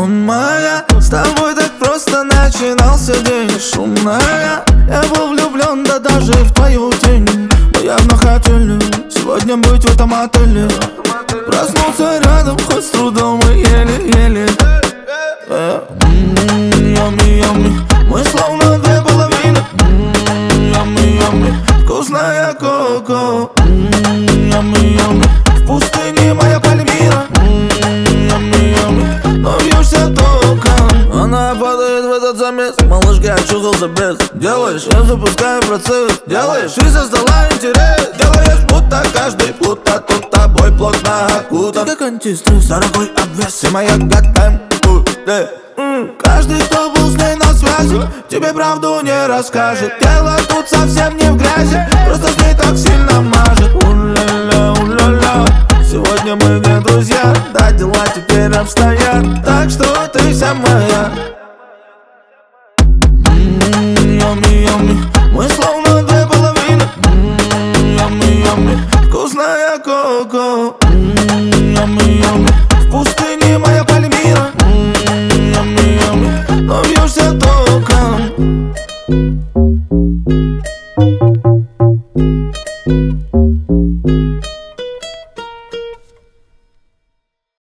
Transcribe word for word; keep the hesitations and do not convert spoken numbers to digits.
Он моя, с тобой так просто начинался день. Шумная, я был влюблен, да даже в твою тень. Мы явно хотели сегодня быть в этом отеле. Проснулся рядом, хоть с трудом и еле-еле. Yummy, yummy, мы словно две половины. Yummy, yummy, вкусная коко. Yummy, yummy, в пустыне моя Пальмира. Yummy, yummy, но бьешься током. Она падает в этот замес. Малышка, я чухался без. Делаешь, я запускаю процесс. Делаешь, ты со стола интерес. Делаешь, будто каждый плута. Тут тобой плотно окутан. Как антистресс, дорогой обвес. Ты моя гадкая. Каждый, кто был с ней на связи, тебе правду не расскажет. Дело тут совсем не в грязи, просто с ней так сильно мажет. У-ля-ля,